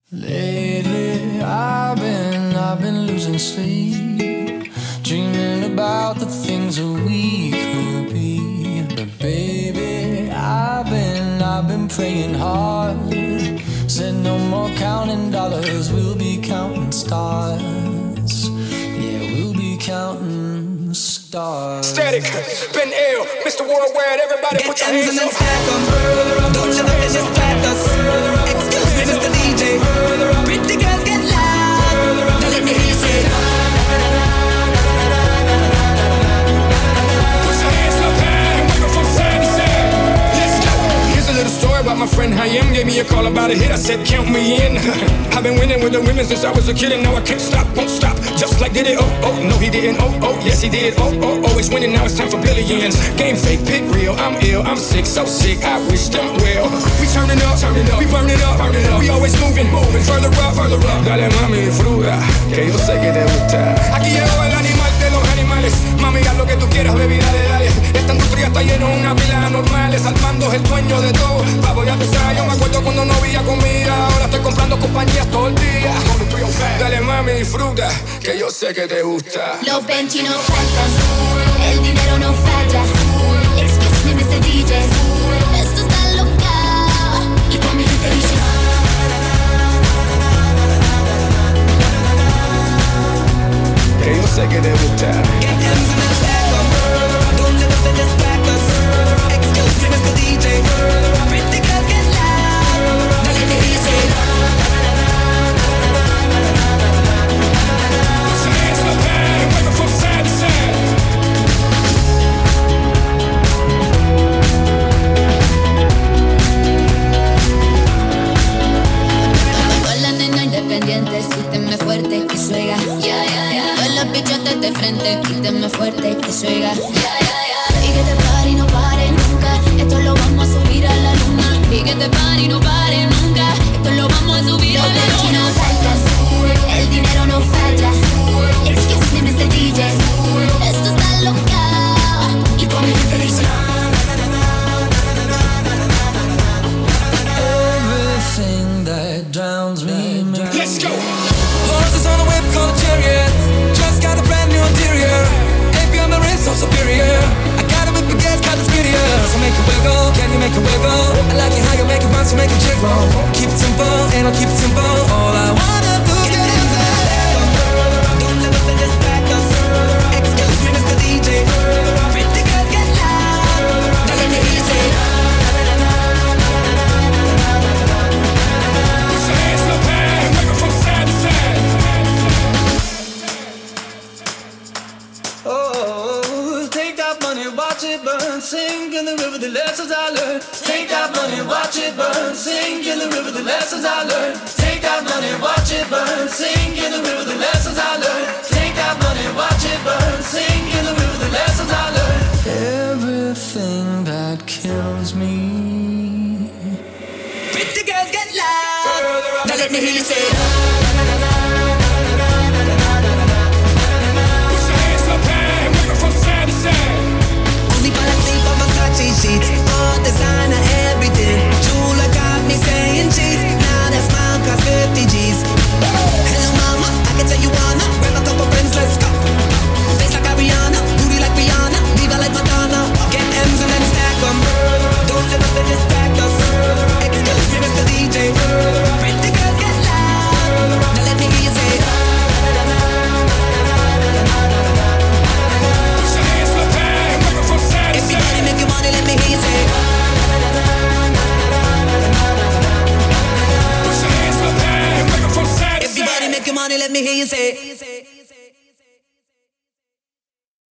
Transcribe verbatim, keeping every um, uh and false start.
Lately, I've been, I've been losing sleep, dreaming about the things that we could be. But baby, I've been, I've been praying hard. Said no more counting dollars, we'll be counting stars. Yeah, we'll be counting stars. Static, Ben Ill, Mister Worldwide, everybody Get put your hands up. stack 'em. Don't let them distract us. Excuse me, Mister D J. Pretty girls get loud. Now let me hear you say. Put your hands up high and wave them from side to side. Let's go. Here's a little story about my friend Hayem. Gave me a call about a hit, I said count me in. I've been winning with the women since I was a kid, and now I can't stop, won't stop. Just like did it, oh, oh, no he didn't, oh, oh, yes he did, oh, oh, always winning, now it's time for billions. Game fake, pit real, I'm ill, I'm sick, so sick, I wish them well. We turning up, turning up, we burn it up, burn it up. We always moving, moving, further up, further up. Dale mami, fruta, que yo sé que te gusta. Aquí llegó el animal de los animales. Mami, haz lo que tú quieras, baby, dale, dale. Esta industria está llena de una pila de anormales. Armando es el dueño de todo. Papo, ya tú sabes, yo me acuerdo cuando no había comida. Ahora estoy comprando compañías todo el día. Dale mami, disfruta, que yo sé que te gusta. Los Benchi no faltan, el dinero no falla. Excuse me, Mister D J, esto está loca. Y con mi gente dice que yo sé que te gusta. Get hands in the stack 'em. Don't let them distract us. Excuse me, Mister D J. Pretty girls get loud. Now let me hear you say. Put your hands up high and wave them from side to side. todas las nenas independientes, quítenme fuerte, que se oiga. Ya, ya, ya. Todos los bichotes de frente, quítenme fuerte, que se oiga. Ya, ya, ya. Y que te pare y no pare nunca. Esto lo vamos a subir a la luna. Y que te pare y no pare nunca. Esto lo vamos a subir a la luna. No faltas, el dinero no falla. Excuse me, Mister D J, esto está loca. Y con mi gente dice Everything that drowns me. Let's go. Horses on a whip called a chariot. Just got a brand new interior. A P on the wrist, so superior. I got it with baguettes, got the speedier. So make it wiggle, can you make it wiggle? I like it how you make it bounce, you make it jiggle. Keep it simple, and I'll keep it simple. All I wanna do is get in there. Don't let them distract us. Excuse me, Mister D J. Pretty girls get loud. Now let me hear you say. Put your hands up high and wave them from side to side. Oh, take that money, watch it burn, sink in the river, the lessons I learned. Take that money, watch it burn, sink in the river, the lessons I learned. Take that money, watch it burn, sink in the river, the lessons I learned. Take that money, watch it burn, sink in the river, the lessons I learned. Everything that kills me. Pretty girls get loud. Now let me hear you say. Put your hands up high and wave them from side to side. Only fall asleep on Versace sheets. All designer, everything. Jula got me saying cheese. Now that smile costs fifty G's. Hello mama, I can tell you wanna. Grab a couple friends, let's go. Face like Ariana, booty like Rihanna, diva like Madonna. Get M's and then stack 'em. Don't let them distract us. Excuse me, Mister D J. Pretty girls get loud. Now let me hear you say. Put your hands up high and wave them from side to Everybody side. make your money, let me hear you say. Put your hands up high and wave them from side to side. Everybody make your money, let me hear you say.